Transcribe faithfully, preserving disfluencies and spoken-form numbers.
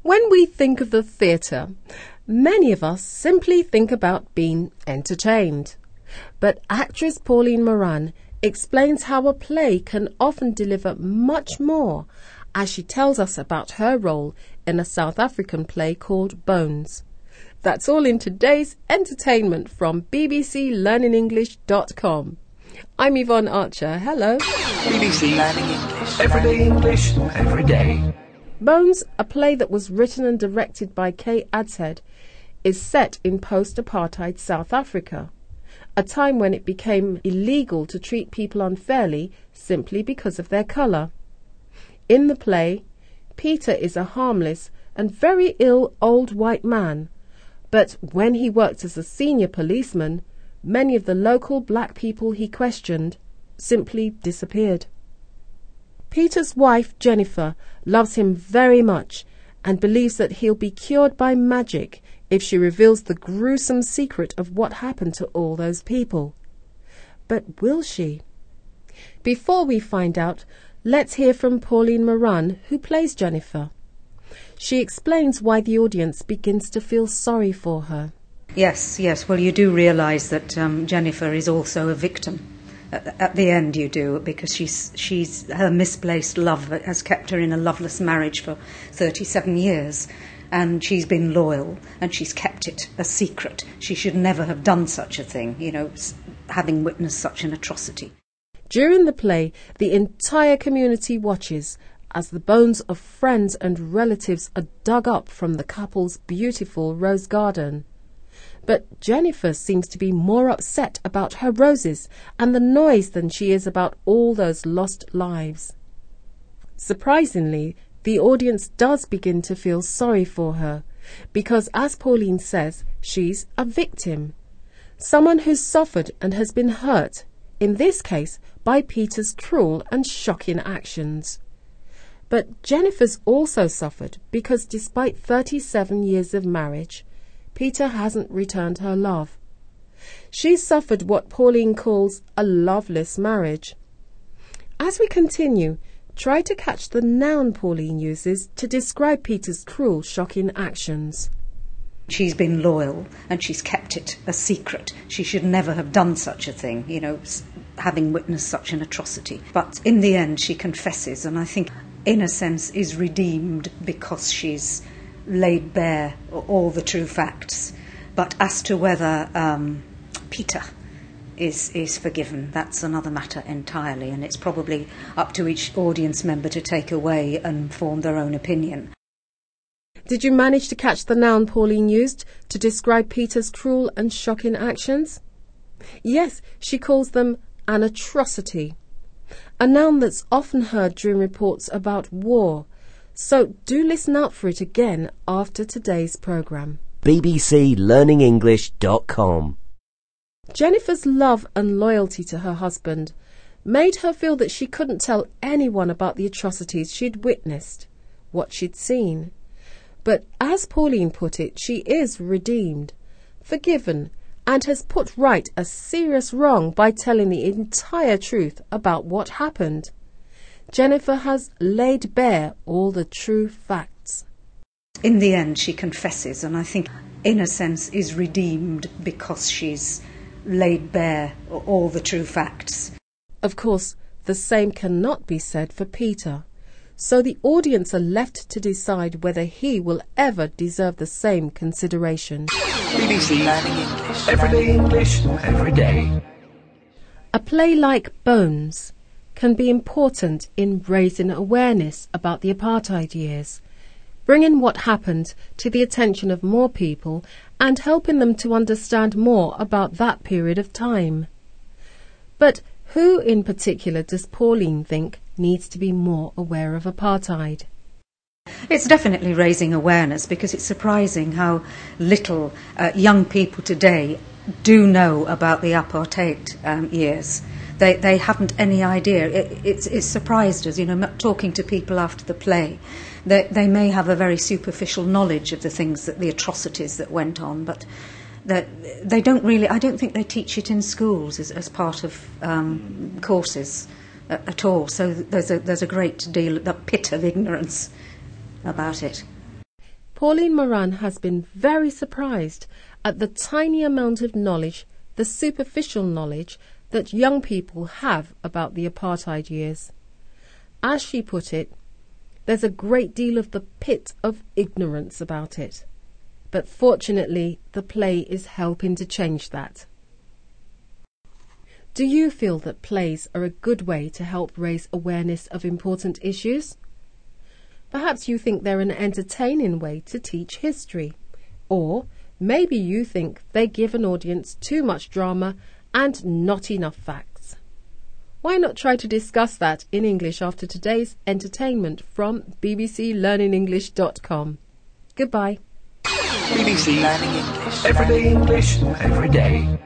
When we think of the theatre, many of us simply think about being entertained. But actress Pauline Moran explains how a play can often deliver much more as she tells us about her role in a South African play called Bones. That's all in today's entertainment from b b c learning english dot com. I'm Yvonne Archer. Hello. B B C Learning English. Everyday English, every day. Bones, a play that was written and directed by Kay Adshead, is set in post-apartheid South Africa, a time when it became illegal to treat people unfairly simply because of their colour. In the play, Peter is a harmless and very ill old white man, but when he worked as a senior policeman, many of the local black people he questioned simply disappeared. Peter's wife, Jennifer, loves him very much and believes that he'll be cured by magic if she reveals the gruesome secret of what happened to all those people. But will she? Before we find out, let's hear from Pauline Moran, who plays Jennifer. She explains why the audience begins to feel sorry for her. Yes, yes. Well, you do realise that um, Jennifer is also a victim. At, at the end, you do, because she's she's her misplaced love has kept her in a loveless marriage for thirty-seven years, and she's been loyal, and she's kept it a secret. She should never have done such a thing, you know, having witnessed such an atrocity. During the play, the entire community watches as the bones of friends and relatives are dug up from the couple's beautiful rose garden. But Jennifer seems to be more upset about her roses and the noise than she is about all those lost lives. Surprisingly, the audience does begin to feel sorry for her, because as Pauline says, she's a victim. Someone who's suffered and has been hurt, in this case by Peter's cruel and shocking actions. But Jennifer's also suffered because despite thirty-seven years of marriage, Peter hasn't returned her love. She's suffered what Pauline calls a loveless marriage. As we continue, try to catch the noun Pauline uses to describe Peter's cruel, shocking actions. She's been loyal, and she's kept it a secret. She should never have done such a thing, you know, having witnessed such an atrocity. But in the end, she confesses, and I think, in a sense, is redeemed because she's laid bare all the true facts. But as to whether um, Peter is is forgiven, that's another matter entirely, and it's probably up to each audience member to take away and form their own opinion. Did you manage to catch the noun Pauline used to describe Peter's cruel and shocking actions? Yes, she calls them an atrocity, a noun that's often heard during reports about war. So do listen out for it again after today's programme. b b c learning english dot com. Jennifer's love and loyalty to her husband made her feel that she couldn't tell anyone about the atrocities she'd witnessed, what she'd seen. But as Pauline put it, she is redeemed, forgiven, and has put right a serious wrong by telling the entire truth about what happened. Jennifer has laid bare all the true facts. In the end, she confesses, and I think, in a sense, is redeemed because she's laid bare all the true facts. Of course, the same cannot be said for Peter. So the audience are left to decide whether he will ever deserve the same consideration. B B C Learning English. Everyday English, every day. A play like Bones can be important in raising awareness about the apartheid years, bringing what happened to the attention of more people and helping them to understand more about that period of time. But who in particular does Pauline think needs to be more aware of apartheid? It's definitely raising awareness, because it's surprising how little uh, young people today do know about the apartheid um, years. They they haven't any idea. It, it's, it's surprised us, you know, talking to people after the play. They, they may have a very superficial knowledge of the things, that the atrocities that went on, but that they don't really, I don't think they teach it in schools as, as part of um, courses at, at all. So there's a, there's a great deal, the pit of ignorance about it. Pauline Moran has been very surprised at the tiny amount of knowledge, the superficial knowledge, that young people have about the apartheid years. As she put it, there's a great deal of the pit of ignorance about it. But fortunately, the play is helping to change that. Do you feel that plays are a good way to help raise awareness of important issues? Perhaps you think they're an entertaining way to teach history. Or maybe you think they give an audience too much drama and not enough facts. Why not try to discuss that in English after today's entertainment from b b c learning english dot com. Goodbye. B B C Learning English. Everyday English, every day.